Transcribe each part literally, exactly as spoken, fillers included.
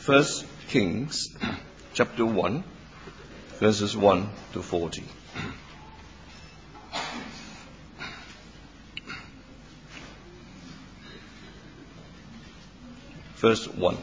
First Kings chapter one, verses one to forty. Verse one.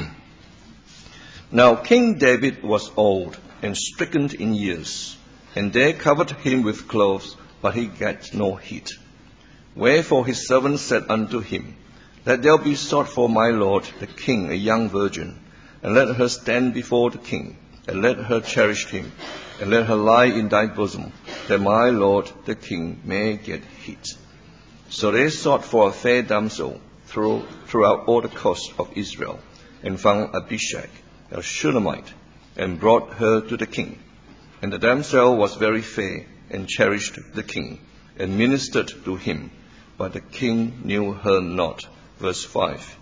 Now King David was old and stricken in years, and they covered him with clothes, but he gat no heat. Wherefore his servants said unto him, Let there be sought for my lord the king a young virgin, and let her stand before the king, and let her cherish him, and let her lie in thy bosom, that my lord the king may get heat. So they sought for a fair damsel through, throughout all the coast of Israel, and found Abishag, a Shunammite, and brought her to the king. And the damsel was very fair, and cherished the king, and ministered to him, but the king knew her not. Verse five.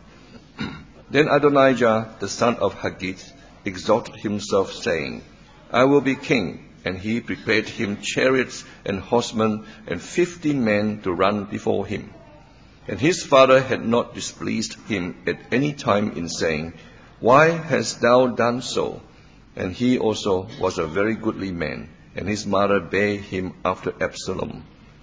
Then Adonijah, the son of Haggith, exalted himself, saying, I will be king. And he prepared him chariots and horsemen, and fifty men to run before him. And his father had not displeased him at any time in saying, Why hast thou done so? And he also was a very goodly man, and his mother bare him after Absalom.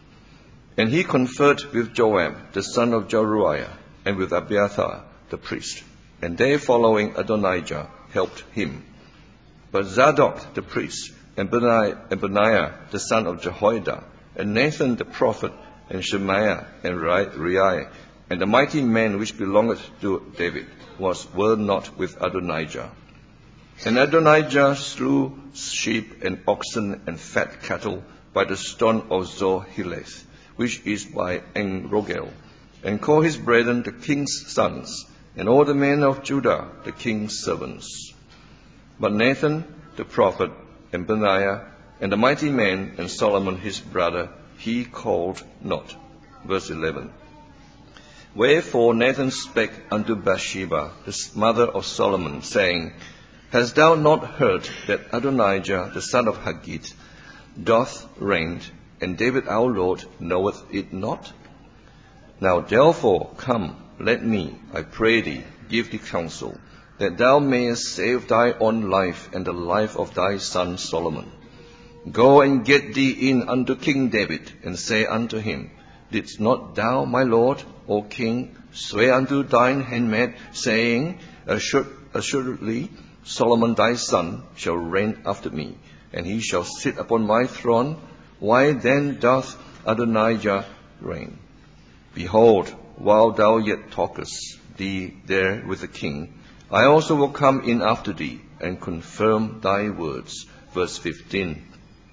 And he conferred with Joab, the son of Zeruiah, and with Abiathar, the priest. And they, following Adonijah, helped him. But Zadok, the priest, and Benaiah, the son of Jehoiada, and Nathan, the prophet, and Shemaiah, and Reiah, and the mighty men which belonged to David, was were not with Adonijah. And Adonijah slew sheep and oxen and fat cattle by the stone of Zoheleth, which is by En-rogel, and called his brethren the king's sons, and all the men of Judah the king's servants. But Nathan the prophet, and Benaiah, and the mighty men, and Solomon his brother, he called not. Verse eleven. Wherefore Nathan spake unto Bathsheba, the mother of Solomon, saying, Hast thou not heard that Adonijah the son of Haggith doth reign, and David our Lord knoweth it not? Now therefore come, let me, I pray thee, give thee counsel, that thou mayest save thy own life and the life of thy son Solomon. Go and get thee in unto King David, and say unto him, Didst not thou, my lord, O king, swear unto thine handmaid, saying, Assur- Assuredly Solomon thy son shall reign after me, and he shall sit upon my throne? Why then doth Adonijah reign? Behold, while thou yet talkest thee there with the king, I also will come in after thee, and confirm thy words. Verse fifteen.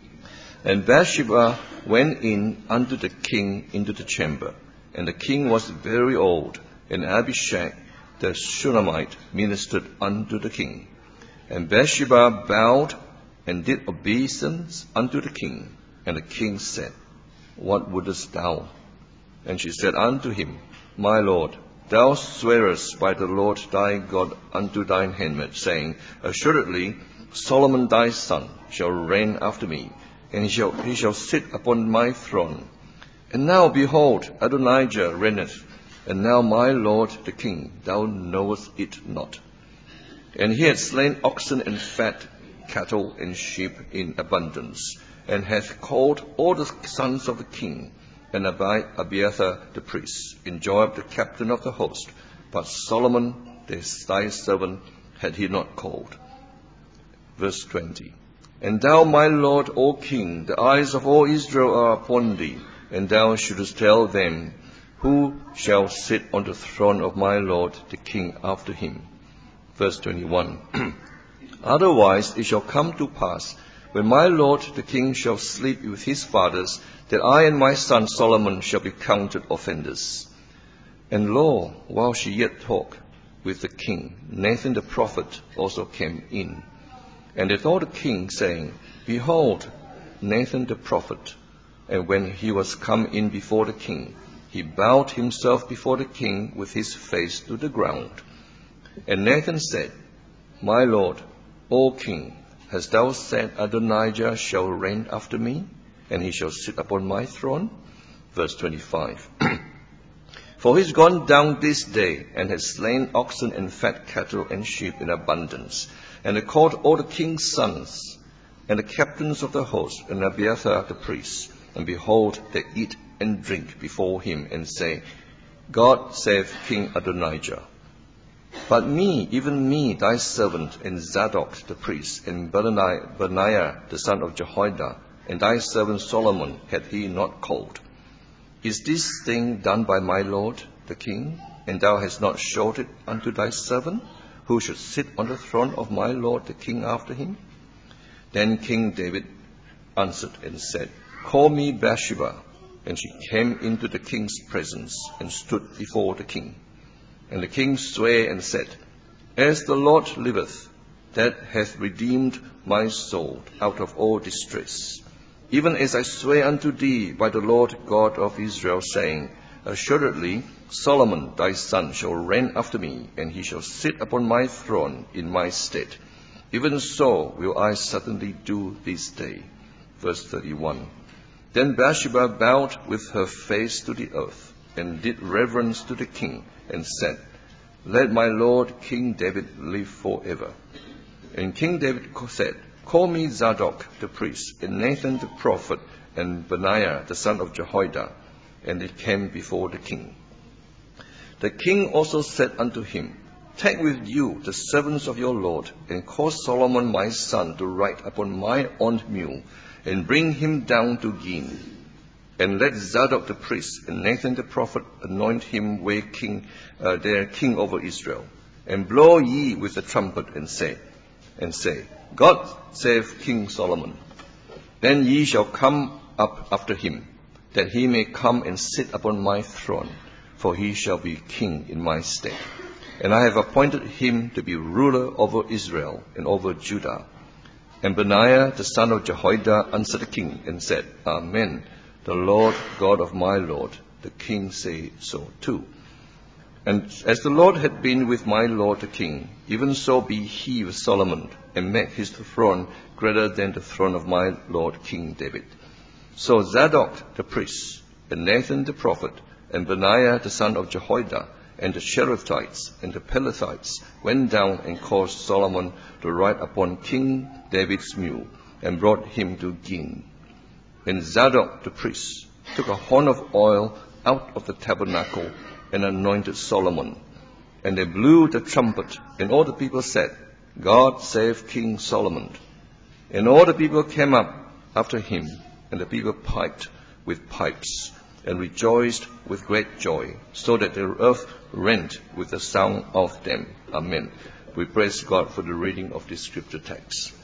And Bathsheba went in unto the king into the chamber, and the king was very old, and Abishag the Shunammite ministered unto the king. And Bathsheba bowed and did obeisance unto the king. And the king said, What wouldest thou? And she said unto him, My lord, thou swearest by the Lord thy God unto thine handmaid, saying, Assuredly Solomon thy son shall reign after me, and he shall, he shall sit upon my throne. And now, behold, Adonijah reigneth, and now my lord the king, thou knowest it not. And he had slain oxen and fat cattle and sheep in abundance, and hath called all the sons of the king, and Abi- Abiathar the priest, and Joab the captain of the host. But Solomon, thy servant, had he not called. Verse twenty. And thou, my lord, O king, the eyes of all Israel are upon thee, and thou shouldest tell them, Who shall sit on the throne of my lord the king after him? Verse twenty-one. Otherwise it shall come to pass, when my lord the king shall sleep with his fathers, that I and my son Solomon shall be counted offenders. And lo, while she yet talked with the king, Nathan the prophet also came in. And they told the king, saying, Behold, Nathan the prophet. And when he was come in before the king, he bowed himself before the king with his face to the ground. And Nathan said, My lord, O king, hast thou said Adonijah shall reign after me, and he shall sit upon my throne? Verse twenty-five. For he is gone down this day, and has slain oxen and fat cattle and sheep in abundance, and has called all the king's sons, and the captains of the host, and Abiathar the priest, and behold, they eat and drink before him, and say, God save King Adonijah. But me, even me, thy servant, and Zadok the priest, and Benaiah the son of Jehoiada, and thy servant Solomon, hath he not called. Is this thing done by my lord the king, and thou hast not showed it unto thy servant, who should sit on the throne of my lord the king after him? Then King David answered and said, Call me Bathsheba. And she came into the king's presence, and stood before the king. And the king sware and said, As the Lord liveth, that hath redeemed my soul out of all distress, even as I swear unto thee by the Lord God of Israel, saying, Assuredly Solomon thy son shall reign after me, and he shall sit upon my throne in my stead. Even so will I certainly do this day. Verse thirty-one. Then Bathsheba bowed with her face to the earth, and did reverence to the king, and said, Let my lord King David live forever. And King David said, Call me Zadok the priest, and Nathan the prophet, and Benaiah the son of Jehoiada. And it came before the king. The king also said unto him, Take with you the servants of your lord, and cause Solomon my son to ride upon my own mule, and bring him down to Gin. And let Zadok the priest and Nathan the prophet anoint him where king, uh, their king over Israel. And blow ye with the trumpet, and say, and say, God save King Solomon. Then ye shall come up after him, that he may come and sit upon my throne, for he shall be king in my stead. And I have appointed him to be ruler over Israel and over Judah. And Benaiah the son of Jehoiada answered the king, and said, Amen. The Lord God of my Lord, the king, say so too. And as the Lord had been with my lord the king, even so be he with Solomon, and make his throne greater than the throne of my lord King David. So Zadok the priest, and Nathan the prophet, and Benaiah the son of Jehoiada, and the Cherethites and the Pelethites went down and caused Solomon to ride upon King David's mule, and brought him to Gin. And Zadok the priest took a horn of oil out of the tabernacle, and anointed Solomon. And they blew the trumpet, and all the people said, God save King Solomon. And all the people came up after him, and the people piped with pipes, and rejoiced with great joy, so that the earth rent with the sound of them. Amen. We praise God for the reading of this scripture text.